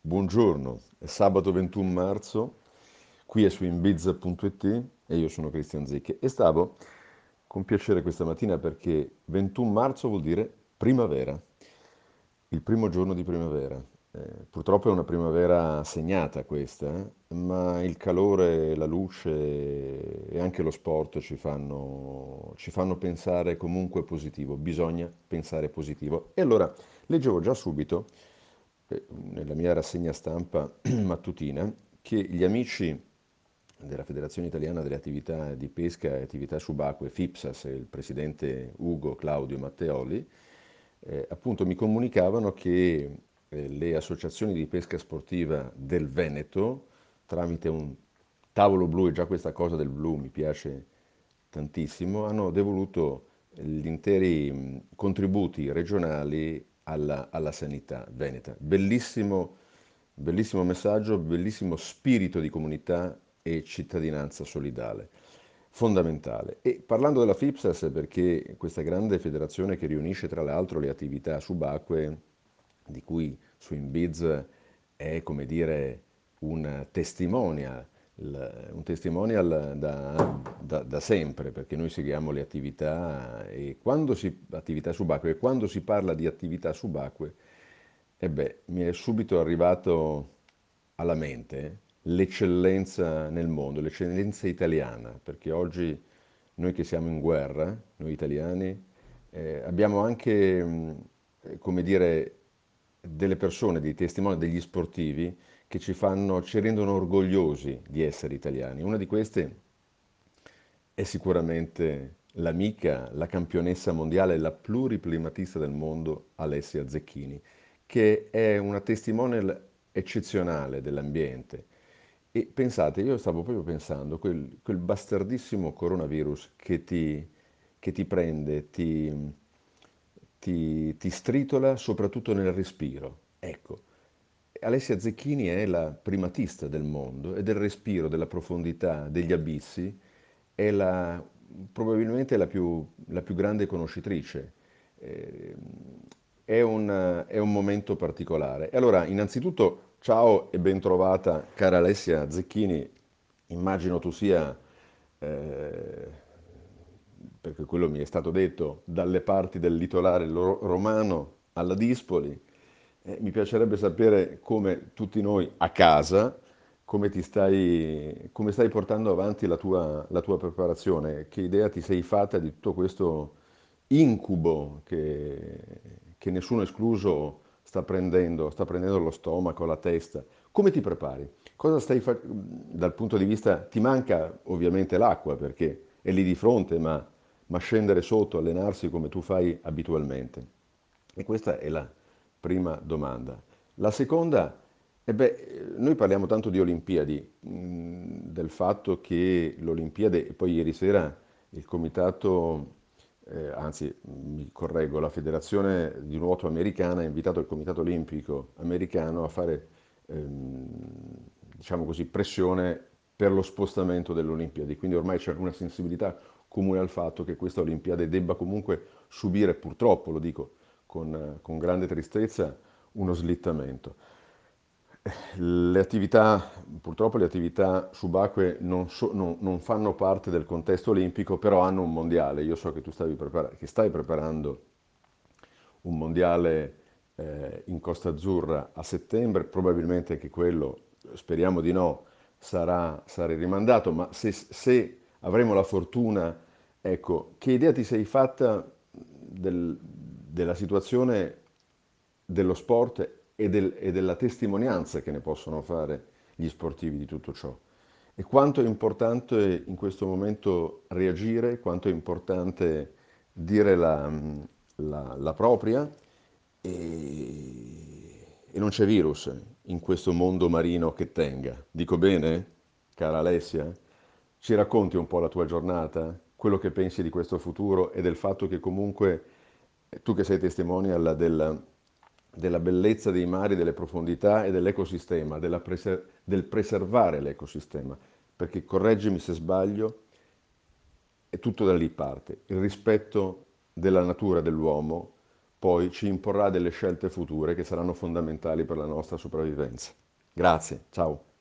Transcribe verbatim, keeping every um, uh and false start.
Buongiorno, è sabato ventuno marzo, qui è su inbiz punto it e io sono Cristian Zecchi e stavo con piacere questa mattina perché ventuno marzo vuol dire primavera, il primo giorno di primavera. Eh, purtroppo è una primavera segnata questa, eh, ma il calore, la luce e anche lo sport ci fanno, ci fanno pensare comunque positivo, bisogna pensare positivo. E allora leggevo già subito eh, nella mia rassegna stampa mattutina che gli amici della Federazione Italiana delle Attività di Pesca e Attività Subacquee, FIPSAS, e il presidente Ugo Claudio Matteoli, eh, appunto mi comunicavano che eh, le associazioni di pesca sportiva del Veneto, tramite un tavolo blu, e già questa cosa del blu mi piace tantissimo, hanno devoluto gli interi mh, contributi regionali alla, alla sanità veneta. Bellissimo, bellissimo messaggio, bellissimo spirito di comunità e cittadinanza solidale, fondamentale. E parlando della FIPSAS, perché questa grande federazione che riunisce tra l'altro le attività subacquee, di cui su Inbiz è, come dire, un testimonial, il- un testimonial da, da- da sempre, perché noi seguiamo le attività e quando si, attività subacquee, e quando si parla di attività subacquee, e beh, mi è subito arrivato alla mente l'eccellenza nel mondo, l'eccellenza italiana, perché oggi noi che siamo in guerra, noi italiani, eh, abbiamo anche, mh, eh, come dire, delle persone, dei testimoni, degli sportivi che ci fanno, ci rendono orgogliosi di essere italiani. Una di queste è sicuramente l'amica, la campionessa mondiale, la pluriprimatista del mondo, Alessia Zecchini, che è una testimonial eccezionale dell'ambiente. E pensate, io stavo proprio pensando, quel, quel bastardissimo coronavirus che ti, che ti prende, ti, ti, ti stritola soprattutto nel respiro. Ecco, Alessia Zecchini è la primatista del mondo e del respiro, della profondità, degli abissi, è la, probabilmente la più, la più grande conoscitrice. Eh, è un, è un momento particolare. E allora, innanzitutto, ciao e ben trovata, cara Alessia Zecchini. Immagino tu sia, eh, perché quello mi è stato detto, dalle parti del litorale lo- romano alla Dispoli. Eh, mi piacerebbe sapere come tutti noi a casa, come ti stai, come stai portando avanti la tua, la tua preparazione, che idea ti sei fatta di tutto questo incubo che, che nessuno escluso sta prendendo, sta prendendo lo stomaco, la testa. Come ti prepari? Cosa stai facendo dal punto di vista, ti manca ovviamente l'acqua perché è lì di fronte, ma, ma scendere sotto, allenarsi come tu fai abitualmente. E questa è la prima domanda. La seconda, e beh, noi parliamo tanto di Olimpiadi, mh, del fatto che l'Olimpiade, e poi ieri sera il comitato, eh, anzi mi correggo, la Federazione di Nuoto Americana ha invitato il Comitato Olimpico Americano a fare, ehm, diciamo così, pressione per lo spostamento delle Olimpiadi. Quindi ormai c'è una sensibilità comune al fatto che questa Olimpiade debba comunque subire, purtroppo lo dico con, con grande tristezza, uno slittamento. Le attività, purtroppo le attività subacquee non, so- non- non fanno parte del contesto olimpico, però hanno un mondiale. Io so che tu stavi prepara- che stai preparando un mondiale eh, in Costa Azzurra a settembre, probabilmente anche quello, speriamo di no, sarà, sarà rimandato, ma se, se avremo la fortuna, ecco, che idea ti sei fatta del- della situazione dello sport e, del- e della testimonianza che ne possono fare gli sportivi di tutto ciò? E quanto è importante in questo momento reagire, quanto è importante dire la, la- la propria e, e non c'è virus in questo mondo marino che tenga. Dico bene, cara Alessia? Ci racconti un po' la tua giornata, quello che pensi di questo futuro e del fatto che comunque eh, tu che sei testimonial della, della bellezza dei mari, delle profondità e dell'ecosistema, della preser- del preservare l'ecosistema, perché correggimi se sbaglio, è tutto da lì parte, il rispetto della natura dell'uomo poi ci imporrà delle scelte future che saranno fondamentali per la nostra sopravvivenza. Grazie, ciao.